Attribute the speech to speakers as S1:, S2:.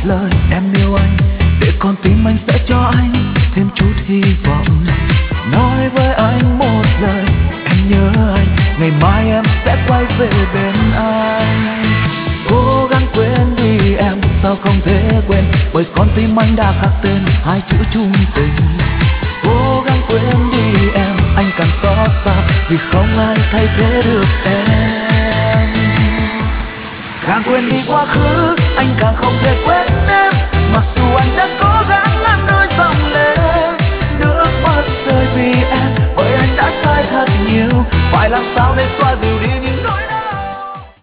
S1: lời em yêu anh, để con tim anh sẽ cho anh thêm chút hy vọng. Nói với anh một lời em nhớ anh, ngày mai em sẽ quay về bên anh. Cố gắng quên đi em, sao không thể quên, bởi con tim anh đã khắc tên hai chữ chung tình. Cố gắng quên đi em, anh càng xót xa vì không ai thay thế được em. Càng quên đi quá khứ, anh càng không thể quên